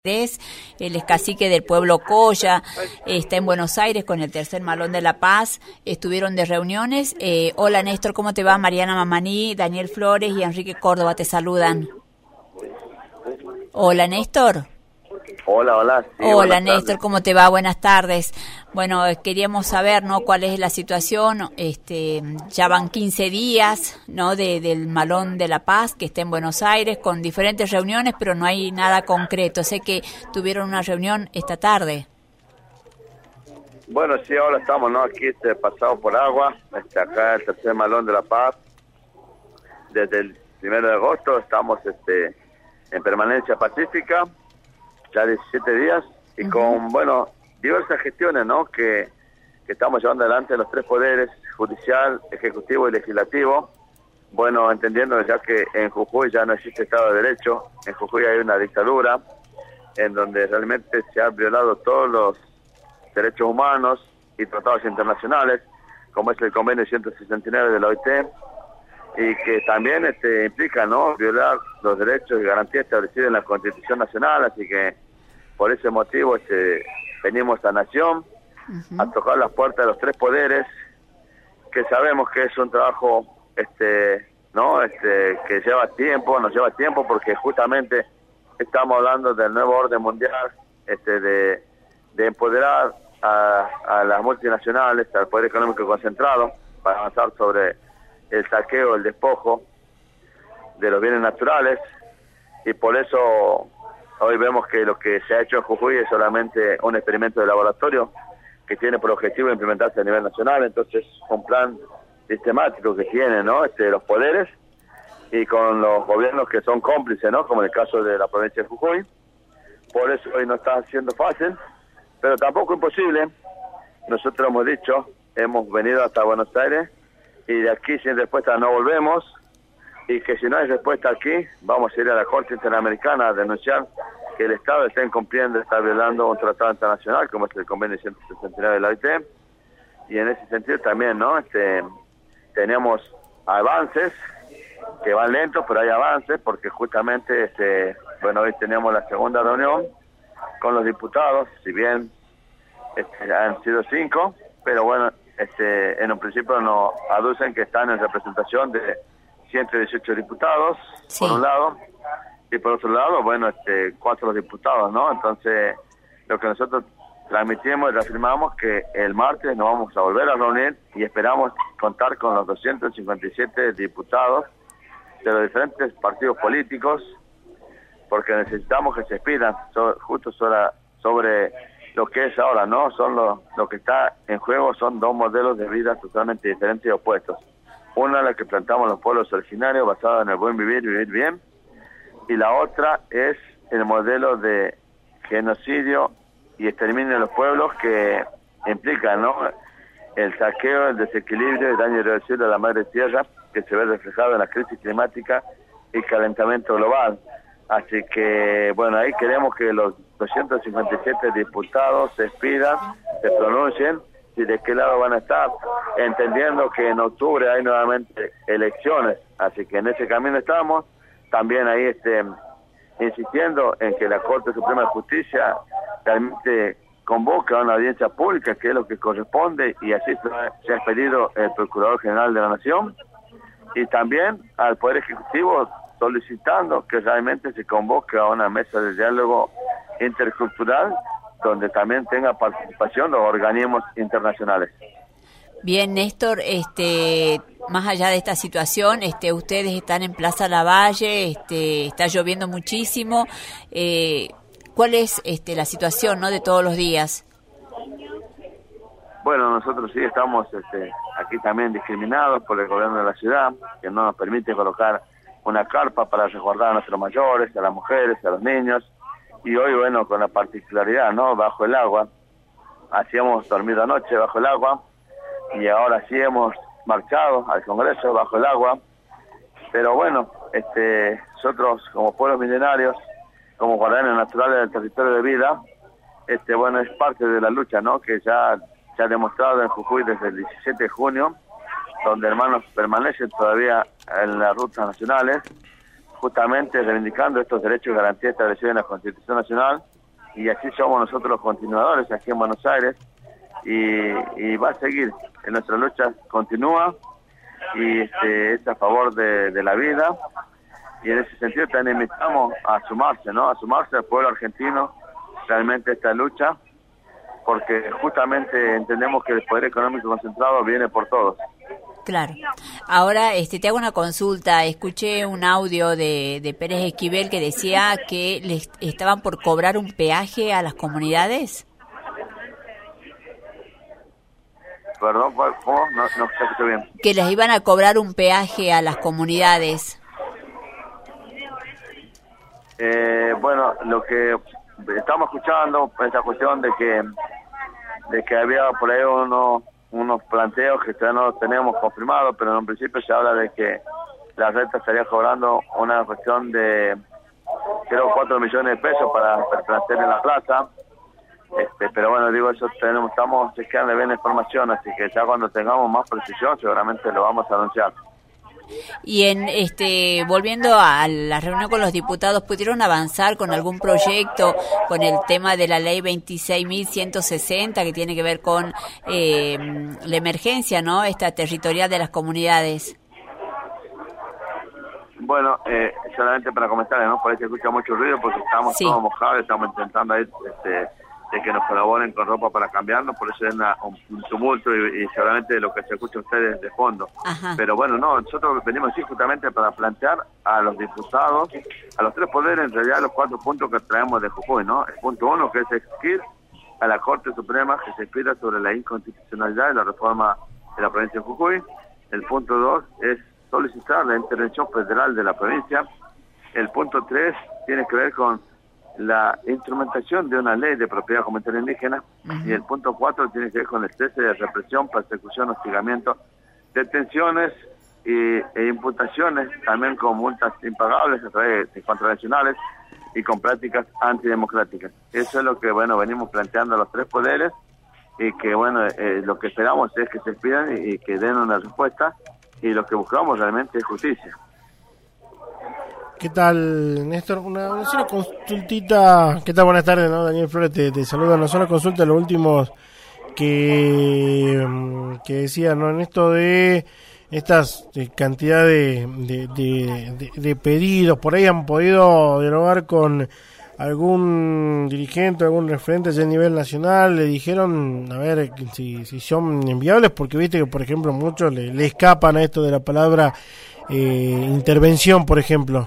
Él es cacique del pueblo Colla, está en Buenos Aires con el Tercer Malón de la Paz, estuvieron de reuniones. Hola Néstor, ¿cómo te va? Mariana Mamaní, Daniel Flores y Enrique Córdoba te saludan. Hola Néstor. Hola. Sí, hola Néstor, ¿cómo te va? Buenas tardes. Bueno, queríamos saber, ¿no?, cuál es la situación. Ya van 15 días, ¿no?, del Malón de la Paz, que está en Buenos Aires, con diferentes reuniones, pero no hay nada concreto. Sé que tuvieron una reunión esta tarde. Bueno, sí, ahora estamos, ¿no?, aquí pasado por agua, acá el Tercer Malón de la Paz. Desde el 1 de agosto estamos en permanencia pacífica, ya 17 días, y con, bueno, diversas gestiones, ¿no?, que estamos llevando adelante los tres poderes, judicial, ejecutivo y legislativo. Bueno, entendiendo ya que en Jujuy ya no existe Estado de Derecho, en Jujuy hay una dictadura, en donde realmente se han violado todos los derechos humanos y tratados internacionales, como es el convenio 169 de la OIT, y que también implica, ¿no?, violar los derechos y garantías establecidos en la Constitución Nacional. Así que por ese motivo venimos a Nación a tocar las puertas de los tres poderes, que sabemos que es un trabajo que nos lleva tiempo, porque justamente estamos hablando del nuevo orden mundial, de empoderar a las multinacionales, al poder económico concentrado, para avanzar sobre el saqueo, el despojo de los bienes naturales. Y por eso hoy vemos que lo que se ha hecho en Jujuy es solamente un experimento de laboratorio que tiene por objetivo implementarse a nivel nacional. Entonces, un plan sistemático que tiene, ¿no?, los poderes, y con los gobiernos que son cómplices, ¿no?, como en el caso de la provincia de Jujuy. Por eso hoy no está siendo fácil, pero tampoco imposible. Nosotros hemos dicho, hemos venido hasta Buenos Aires, y de aquí sin respuesta no volvemos, y que si no hay respuesta aquí, vamos a ir a la Corte Interamericana a denunciar que el Estado está incumpliendo, está violando un tratado internacional, como es el convenio 169 de la OIT. Y en ese sentido también, ¿no?, tenemos avances que van lentos, pero hay avances, porque justamente, hoy tenemos la segunda reunión con los diputados, si bien han sido 5, pero bueno, en un principio nos aducen que están en representación de 118 diputados, sí, por un lado, y por otro lado, bueno, 4 diputados, ¿no? Entonces, lo que nosotros transmitimos y reafirmamos que el martes nos vamos a volver a reunir y esperamos contar con los 257 diputados de los diferentes partidos políticos, porque necesitamos que se expidan justo sobre lo que es ahora, ¿no? Lo que está en juego son dos modelos de vida totalmente diferentes y opuestos. Una, la que plantamos los pueblos originarios, basada en el buen vivir bien, y la otra es el modelo de genocidio y exterminio de los pueblos, que implica, ¿no?, el saqueo, el desequilibrio, el daño irreversible a la madre tierra, que se ve reflejado en la crisis climática y calentamiento global. Así que, bueno, ahí queremos que los 257 diputados se expidan, se pronuncien, y de qué lado van a estar, entendiendo que en octubre hay nuevamente elecciones. Así que en ese camino estamos, también ahí insistiendo en que la Corte Suprema de Justicia realmente convoque a una audiencia pública, que es lo que corresponde, y así se ha pedido el Procurador General de la Nación, y también al Poder Ejecutivo solicitando que realmente se convoque a una mesa de diálogo intercultural donde también tenga participación los organismos internacionales. Bien, Néstor, más allá de esta situación, ustedes están en Plaza Lavalle, está lloviendo muchísimo. ¿Cuál es la situación, no, de todos los días? Bueno, nosotros sí estamos aquí también discriminados por el gobierno de la ciudad, que no nos permite colocar una carpa para resguardar a nuestros mayores, a las mujeres, a los niños. Y hoy, bueno, con la particularidad, ¿no?, bajo el agua. Así hemos dormido anoche bajo el agua, y ahora sí hemos marchado al Congreso bajo el agua. Pero bueno, nosotros como pueblos milenarios, como guardianes naturales del territorio de vida, bueno, es parte de la lucha, ¿no?, que ya se ha demostrado en Jujuy desde el 17 de junio, donde hermanos permanecen todavía en las rutas nacionales, justamente reivindicando estos derechos y garantías establecidos en la Constitución Nacional, y así somos nosotros los continuadores aquí en Buenos Aires, y va a seguir. Nuestra lucha continúa y es a favor de la vida, y en ese sentido también invitamos a sumarse, ¿no? A sumarse al pueblo argentino realmente a esta lucha, porque justamente entendemos que el poder económico concentrado viene por todos. Claro. Ahora te hago una consulta. Escuché un audio de Pérez Esquivel que decía que les estaban por cobrar un peaje a las comunidades. Perdón, ¿cómo? No se escuchó bien. Que les iban a cobrar un peaje a las comunidades. Bueno, lo que estamos escuchando es la cuestión de que había por ahí unos planteos que todavía no los tenemos confirmados, pero en un principio se habla de que la renta estaría cobrando una cuestión de, creo, 4 millones de pesos para permanecer en la plaza. Pero bueno, digo, eso estamos chequeando bien la información, así que ya cuando tengamos más precisión seguramente lo vamos a anunciar. Y volviendo a la reunión con los diputados, ¿pudieron avanzar con algún proyecto con el tema de la ley 26.160 que tiene que ver con la emergencia, ¿no? Esta territorial de las comunidades. Bueno, solamente para comentar, ¿no? Por ahí se escucha mucho ruido porque estamos todos mojados, estamos intentando ahí de que nos colaboren con ropa para cambiarnos, por eso es un tumulto y seguramente lo que se escucha a ustedes de fondo. Ajá. Pero bueno, no, nosotros venimos aquí justamente para plantear a los diputados, a los tres poderes, en realidad los 4 puntos que traemos de Jujuy, ¿no? El punto 1, que es exigir a la Corte Suprema que se expida sobre la inconstitucionalidad de la reforma de la provincia de Jujuy. El punto 2 es solicitar la intervención federal de la provincia. El punto 3 tiene que ver con la instrumentación de una ley de propiedad comunitaria indígena. Uh-huh. Y el punto 4 tiene que ver con el cese de represión, persecución, hostigamiento, detenciones e imputaciones, también con multas impagables a través de contravencionales y con prácticas antidemocráticas. Eso es lo que, bueno, venimos planteando a los tres poderes y que, bueno, lo que esperamos es que se pidan y que den una respuesta, y lo que buscamos realmente es justicia. ¿Qué tal, Néstor? Una sola consultita. ¿Qué tal? Buenas tardes, ¿no? Daniel Flores te saluda. Una sola consulta, los últimos que decía, ¿no? En esto de estas cantidad de pedidos, por ahí han podido dialogar con algún dirigente, algún referente allá a nivel nacional, le dijeron, a ver, si son enviables, porque viste que, por ejemplo, muchos le escapan a esto de la palabra intervención, por ejemplo.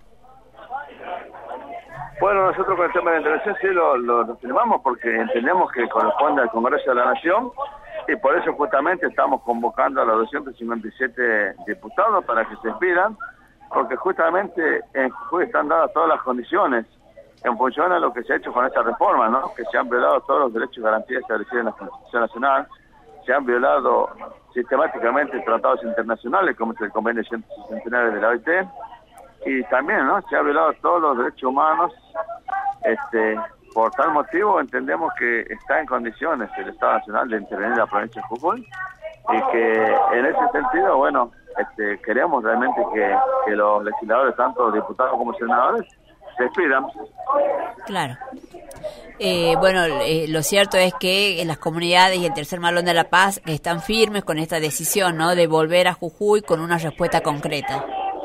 Bueno, nosotros con el tema de la intervención sí lo firmamos porque entendemos que corresponde al Congreso de la Nación, y por eso justamente estamos convocando a los 257 diputados para que se expidan, porque justamente en Jujuy están dadas todas las condiciones en función a lo que se ha hecho con esta reforma, ¿no? Que se han violado todos los derechos y garantías establecidos en la Constitución Nacional, se han violado sistemáticamente tratados internacionales como es el Convenio 169 de la OIT, y también, ¿no?, se ha violado todos los derechos humanos. Por tal motivo entendemos que está en condiciones el Estado Nacional de intervenir en la provincia de Jujuy, y que en ese sentido, bueno, queremos realmente que los legisladores, tanto diputados como senadores, se expidan. Claro. Bueno, lo cierto es que las comunidades y el Tercer Malón de la Paz están firmes con esta decisión, ¿no?, de volver a Jujuy con una respuesta concreta.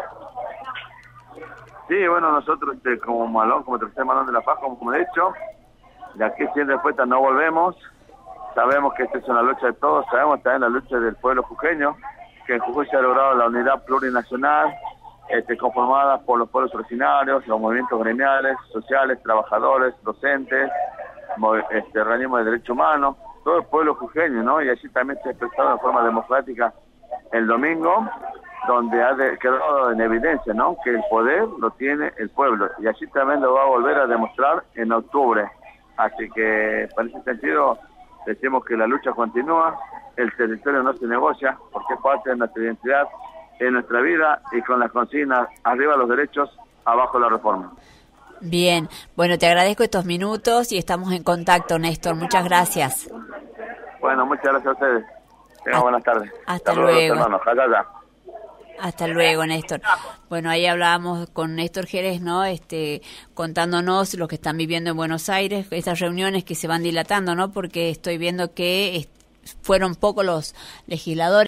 Sí, bueno, nosotros como Malón, como Tercer Malón de la Paz, como he dicho, de aquí sin respuesta no volvemos. Sabemos que esta es una lucha de todos, sabemos también la lucha del pueblo jujeño, que en Jujuy se ha logrado la unidad plurinacional, conformada por los pueblos originarios, los movimientos gremiales, sociales, trabajadores, docentes, organismos de derechos humanos, todo el pueblo jujeño, ¿no? Y así también se ha expresado de forma democrática el domingo, donde ha quedado en evidencia, ¿no?, que el poder lo tiene el pueblo, y así también lo va a volver a demostrar en octubre. Así que, en ese sentido, decimos que la lucha continúa, el territorio no se negocia, porque es parte de nuestra identidad, en nuestra vida, y con las consignas: arriba los derechos, abajo la reforma. Bien, bueno, te agradezco estos minutos y estamos en contacto, Néstor. Muchas gracias. Bueno, muchas gracias a ustedes. Tengan buenas tardes. Hasta luego. Hermanos. Hasta luego, Néstor. Bueno, ahí hablábamos con Néstor Jerez, ¿no? Contándonos lo que están viviendo en Buenos Aires, estas reuniones que se van dilatando, ¿no? Porque estoy viendo que fueron pocos los legisladores